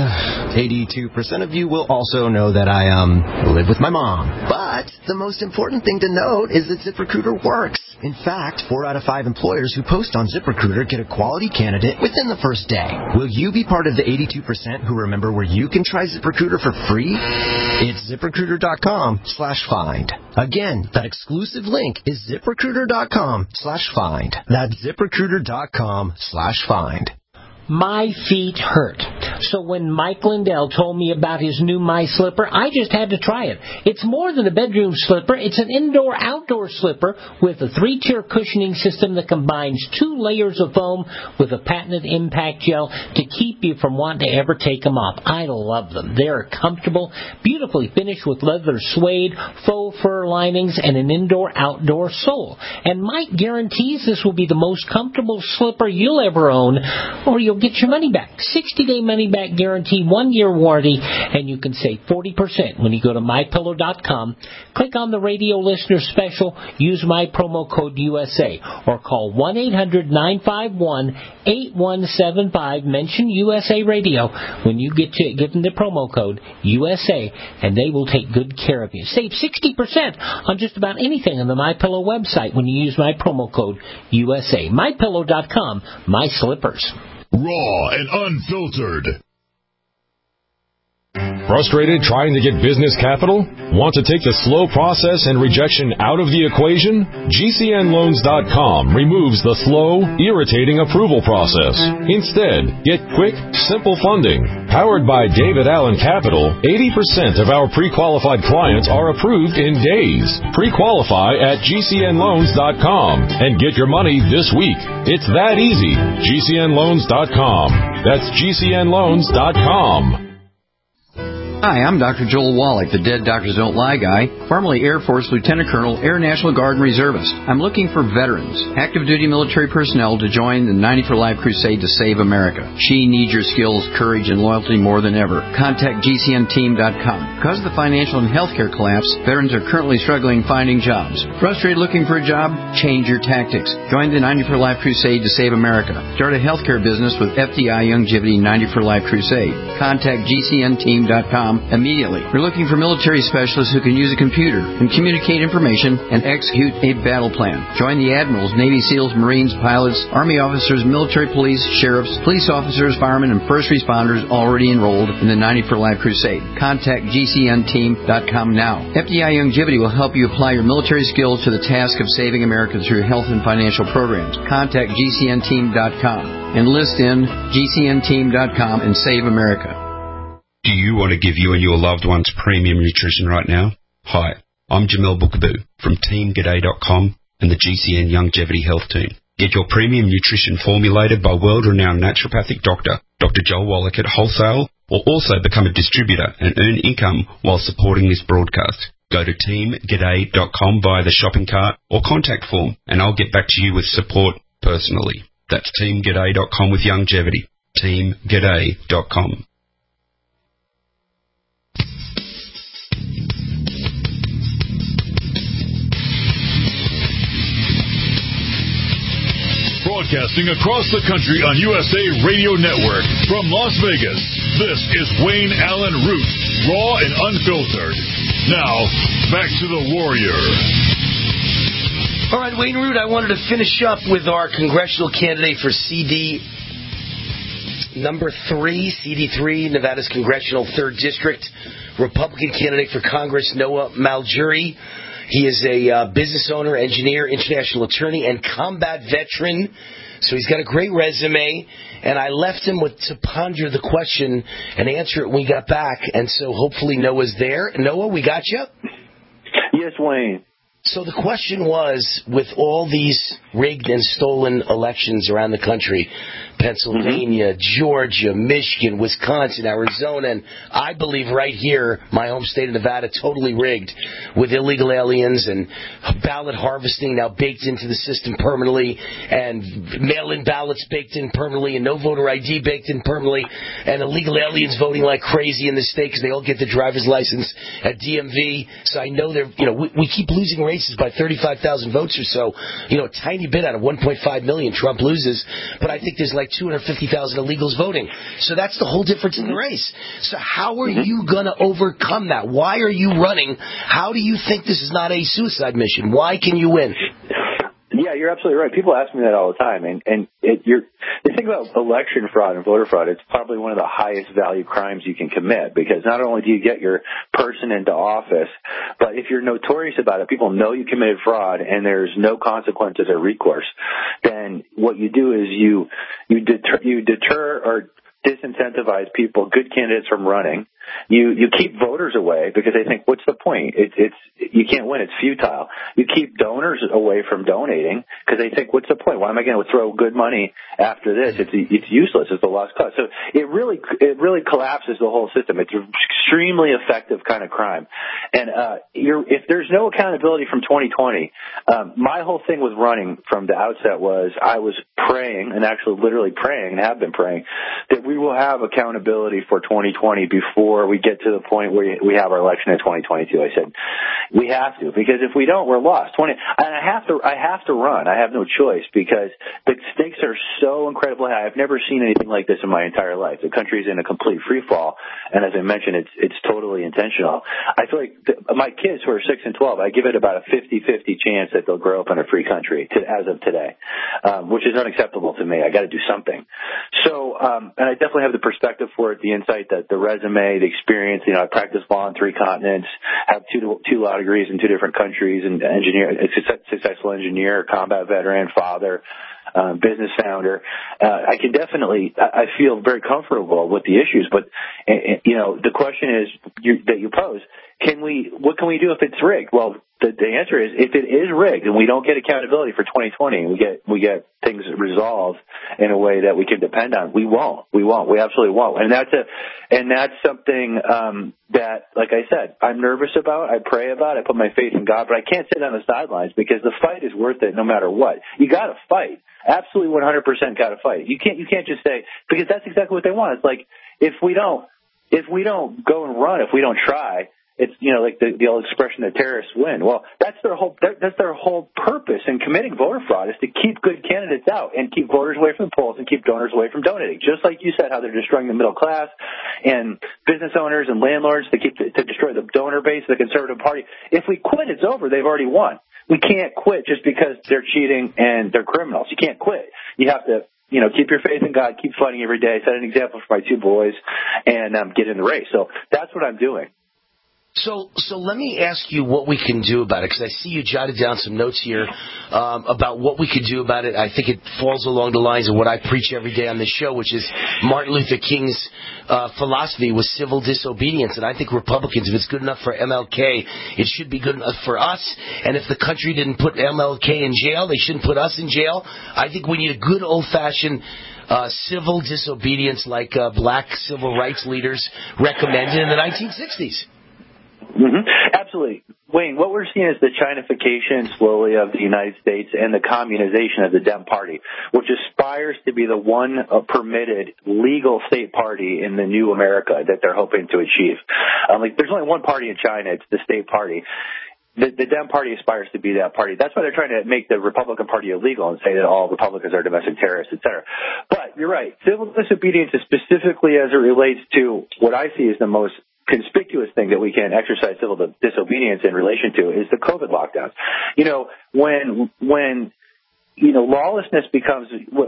to? 82% of you will also know that I live with my mom. But the most important thing to note is that ZipRecruiter works. In fact, 4 out of 5 employers who post on ZipRecruiter get a quality candidate within the first day. Will you be part of the 82% who remember where you can try ZipRecruiter for free? It's ZipRecruiter.com/find. Again, that exclusive link is ZipRecruiter.com/find. That's ZipRecruiter.com/find. My feet hurt. So when Mike Lindell told me about his new My Slipper, I just had to try it. It's more than a bedroom slipper. It's an indoor-outdoor slipper with a 3-tier cushioning system that combines 2 layers of foam with a patented impact gel to keep you from wanting to ever take them off. I love them. They're comfortable, beautifully finished with leather suede, faux fur linings, and an indoor-outdoor sole. And Mike guarantees this will be the most comfortable slipper you'll ever own, or you'll get your money back. 60-day money-back guarantee, 1-year warranty, and you can save 40% when you go to MyPillow.com. Click on the radio listener special, use my promo code USA, or call 1-800-951-8175. Mention USA Radio when you get to give them the promo code USA, and they will take good care of you. Save 60% on just about anything on the MyPillow website when you use my promo code USA. MyPillow.com. My slippers. Raw and unfiltered. Frustrated trying to get business capital? Want to take the slow process and rejection out of the equation? GCNloans.com removes the slow, irritating approval process. Instead, get quick, simple funding. Powered by David Allen Capital, 80% of our pre-qualified clients are approved in days. Pre-qualify at GCNloans.com and get your money this week. It's that easy. GCNloans.com. That's GCNloans.com. Hi, I'm Dr. Joel Wallach, the Dead Doctors Don't Lie guy, formerly Air Force Lieutenant Colonel, Air National Guard and Reservist. I'm looking for veterans, active duty military personnel to join the 90 for Life crusade to save America. She needs your skills, courage, and loyalty more than ever. Contact GCNteam.com. Because of the financial and healthcare collapse, veterans are currently struggling finding jobs. Frustrated looking for a job? Change your tactics. Join the 90 for Life crusade to save America. Start a healthcare business with FDI Youngevity 90 for Life crusade. Contact GCNteam.com immediately. We're looking for military specialists who can use a computer and communicate information and execute a battle plan. Join the admirals, Navy SEALs, Marines, pilots, Army officers, military police, sheriffs, police officers, firemen, and first responders already enrolled in the 90 for Life crusade. Contact GCNteam.com now. FDI Youngevity will help you apply your military skills to the task of saving America through health and financial programs. Contact GCNteam.com. Enlist in GCNteam.com and save America. Do you want to give you and your loved ones premium nutrition right now? Hi, I'm Jamel Bookaboo from TeamGaday.com and the GCN Youngevity Health Team. Get your premium nutrition formulated by world-renowned naturopathic doctor, Dr. Joel Wallach at wholesale, or also become a distributor and earn income while supporting this broadcast. Go to TeamGaday.com via the shopping cart or contact form, and I'll get back to you with support personally. That's TeamGaday.com with Youngevity. TeamGaday.com. Broadcasting across the country on USA Radio Network from Las Vegas, this is Wayne Allen Root, raw and unfiltered. Now, back to the Warrior. All right, Wayne Root, I wanted to finish up with our congressional candidate for CD number 3, CD3, Nevada's Congressional 3rd District, Republican candidate for Congress, Noah Maljury. He is a business owner, engineer, international attorney, and combat veteran. So he's got a great resume. And I left him to ponder the question and answer it when we got back. And so hopefully Noah's there. Noah, we got you? Yes, Wayne. So the question was, with all these rigged and stolen elections around the country, Pennsylvania, Georgia, Michigan, Wisconsin, Arizona, and I believe right here, my home state of Nevada, totally rigged with illegal aliens and ballot harvesting now baked into the system permanently, and mail-in ballots baked in permanently, and no voter ID baked in permanently, and illegal aliens voting like crazy in the state because they all get the driver's license at DMV. So I know we keep losing races by 35,000 votes or so. A tiny bit out of 1.5 million Trump loses, but I think there's like 250,000 illegals voting. So that's the whole difference in the race. So how are you going to overcome that? Why are you running? How do you think this is not a suicide mission? Why can you win? Yeah, you're absolutely right. People ask me that all the time. And the thing about election fraud and voter fraud, it's probably one of the highest value crimes you can commit, because not only do you get your person into office, but if you're notorious about it, people know you committed fraud and there's no consequences or recourse, then what you do is you deter or disincentivize people, good candidates, from running. You keep voters away because they think, what's the point? It's you can't win. It's futile. You keep donors away from donating because they think, what's the point? Why am I going to throw good money after this? It's useless. It's a lost cause. So it really collapses the whole system. It's an extremely effective kind of crime. And if there's no accountability from 2020, my whole thing with running from the outset was I was praying, and actually literally praying, and have been praying, that we will have accountability for 2020 before we get to the point where we have our election in 2022. I said, we have to, because if we don't, we're lost. And I have to run. I have no choice, because the stakes are so incredibly high. I've never seen anything like this in my entire life. The country's in a complete free fall, and as I mentioned, it's totally intentional. I feel like my kids who are 6 and 12, I give it about a 50-50 chance that they'll grow up in a free country as of today, which is unacceptable to me. I got to do something. So, and I definitely have the perspective for it, the insight, that the resume, the experience. I practiced law on 3 continents, have two law degrees in 2 different countries, and successful engineer, combat veteran, father, business founder. I feel very comfortable with the issues, but the question is that you pose: what can we do if it's rigged? Well, the answer is, if it is rigged and we don't get accountability for 2020, and we get things resolved in a way that we can depend on, we won't. We absolutely won't. And that's something that, like I said, I'm nervous about. I pray about. I put my faith in God, but I can't sit on the sidelines because the fight is worth it no matter what. You got to fight. Absolutely, 100% got to fight. You can't just say, because that's exactly what they want. It's like, if we don't go and run, if we don't try, it's like the old expression that terrorists win. Well, that's their whole purpose in committing voter fraud, is to keep good candidates out and keep voters away from the polls and keep donors away from donating. Just like you said, how they're destroying the middle class and business owners and landlords to destroy the donor base of the Conservative Party. If we quit, it's over. They've already won. We can't quit just because they're cheating and they're criminals. You can't quit. You have to keep your faith in God, keep fighting every day, set an example for my 2 boys, and get in the race. So that's what I'm doing. So let me ask you what we can do about it, because I see you jotted down some notes here about what we could do about it. I think it falls along the lines of what I preach every day on this show, which is Martin Luther King's philosophy was civil disobedience. And I think Republicans, if it's good enough for MLK, it should be good enough for us. And if the country didn't put MLK in jail, they shouldn't put us in jail. I think we need a good old-fashioned civil disobedience like black civil rights leaders recommended in the 1960s. Mm-hmm. Absolutely. Wayne, what we're seeing is the Chinification slowly of the United States and the communization of the Dem Party, which aspires to be the one permitted legal state party in the new America that they're hoping to achieve. There's only one party in China. It's the state party. The Dem Party aspires to be that party. That's why they're trying to make the Republican Party illegal and say that all Republicans are domestic terrorists, et cetera. But you're right. Civil disobedience is specifically as it relates to what I see as the most conspicuous thing that we can exercise civil disobedience in relation to is the COVID lockdowns. When lawlessness becomes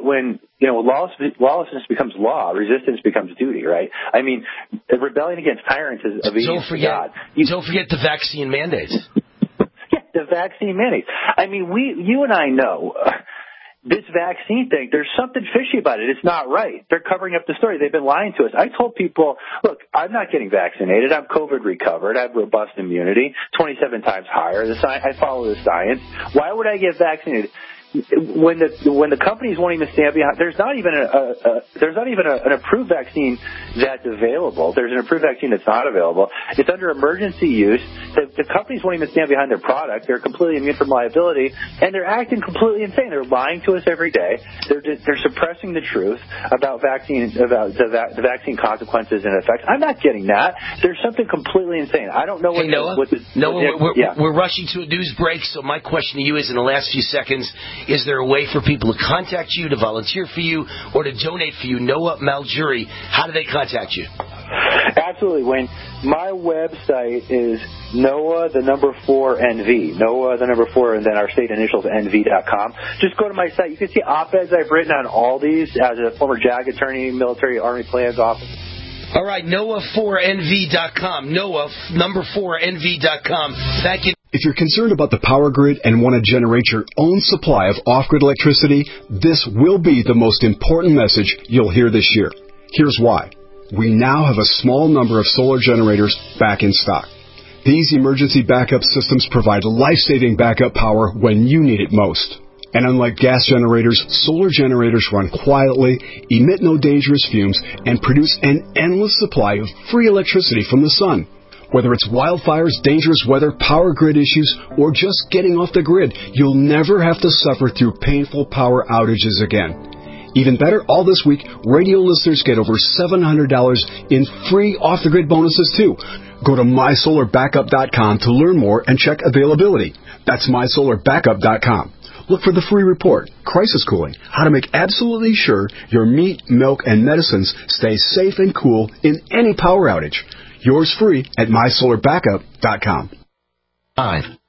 lawlessness becomes law, resistance becomes duty, right? I mean, the rebellion against tyrants is obedience to God. Don't forget the vaccine mandates. Yeah, the vaccine mandates. I mean, you and I know. This vaccine thing, there's something fishy about it. It's not right. They're covering up the story. They've been lying to us. I told people, look, I'm not getting vaccinated. I'm COVID recovered. I have robust immunity, 27 times higher. I follow the science. Why would I get vaccinated? When the company's wanting to stand behind, there's not even an approved vaccine that's available. There's an approved vaccine that's not available. It's under emergency use. The company's wanting to stand behind their product. They're completely immune from liability, and they're acting completely insane. They're lying to us every day. They're suppressing the truth about the vaccine consequences and effects. I'm not getting that. There's something completely insane. I don't know what. Hey, Noah, we're rushing to a news break. So my question to you is, in the last few seconds, is there a way for people to contact you, to volunteer for you, or to donate for you? Noah Maljury, how do they contact you? Absolutely, Wayne. My website is Noah, the number 4, NV. Noah, the number 4, and then our state initials, NV.com. Just go to my site. You can see op-eds I've written on all these as a former JAG attorney, military Army plans officer. All right, Noah4NV.com. Noah, number 4, NV.com. Thank you. If you're concerned about the power grid and want to generate your own supply of off-grid electricity, this will be the most important message you'll hear this year. Here's why. We now have a small number of solar generators back in stock. These emergency backup systems provide life-saving backup power when you need it most. And unlike gas generators, solar generators run quietly, emit no dangerous fumes, and produce an endless supply of free electricity from the sun. Whether it's wildfires, dangerous weather, power grid issues, or just getting off the grid, you'll never have to suffer through painful power outages again. Even better, all this week, radio listeners get over $700 in free off-the-grid bonuses, too. Go to mysolarbackup.com to learn more and check availability. That's mysolarbackup.com. Look for the free report, Crisis Cooling, how to make absolutely sure your meat, milk, and medicines stay safe and cool in any power outage. Yours free at mysolarbackup.com. Hi.